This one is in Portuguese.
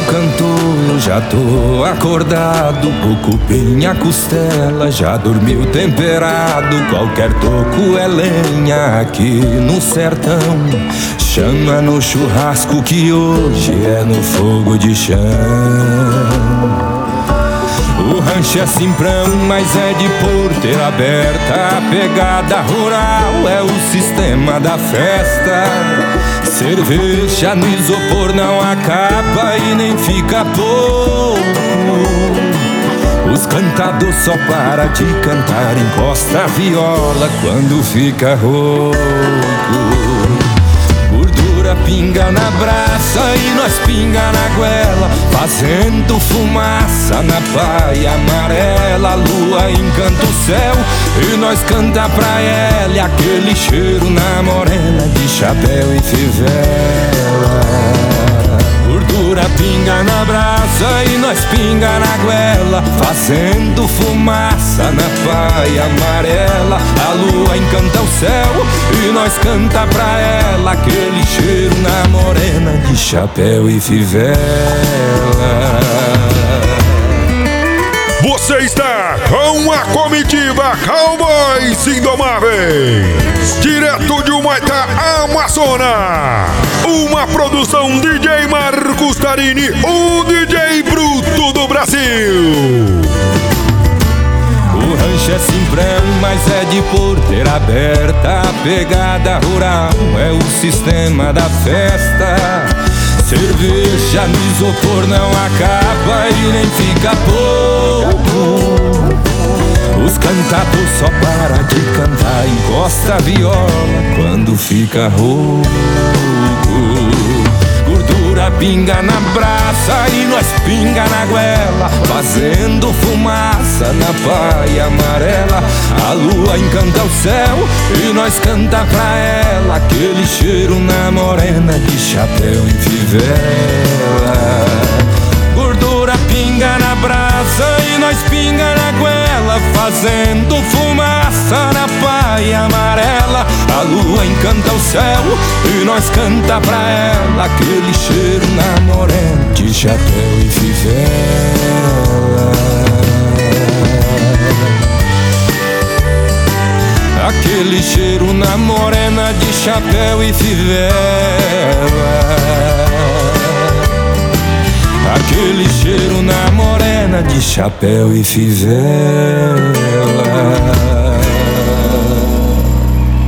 cantou, eu já tô acordado. O cupim, a costela já dormiu temperado. Qualquer toco é lenha aqui no sertão. Chama no churrasco que hoje é no fogo de chão. O rancho é simprão, mas é de porteira aberta. A pegada rural é o sistema da festa. Cerveja no isopor não acaba e nem fica pouco. Os cantadores só para de cantar, encosta a viola quando fica rouco. Gordura pinga na braça e nós pinga na goela, fazendo fumaça na paia amarela. A lua encanta o céu e nós canta pra ela, e aquele cheiro na morena de chapéu e fivela. Gordura pinga na brasa e nós pinga na goela, fazendo fumaça na paia amarela. A lua encanta o céu e nós canta pra ela, aquele cheiro na morena de chapéu e fivela. Você está com a comitiva Cowboys Indomáveis, direto de Humaitá, Amazonas. Uma produção DJ Marcos Tarini, o DJ bruto do Brasil. O rancho é simprão, mas é de porteira aberta. A pegada rural é o sistema da festa. Cerveja no isopor não acaba e nem fica pouco. Os cantadores só para de cantar, encosta a viola quando fica rouco. Gordura pinga na braça e nós pinga na goela, fazendo fumaça na paia amarela. A lua encanta o céu e nós canta pra ela, aquele cheiro na morena de chapéu e fivela. Gordura pinga na brasa e nós pinga na goela, fazendo fumaça na paia amarela. A lua encanta o céu e nós canta pra ela, aquele cheiro na morena de chapéu e fivela. Aquele cheiro na morena de chapéu e fivela. Aquele cheiro na morena de chapéu e fivela.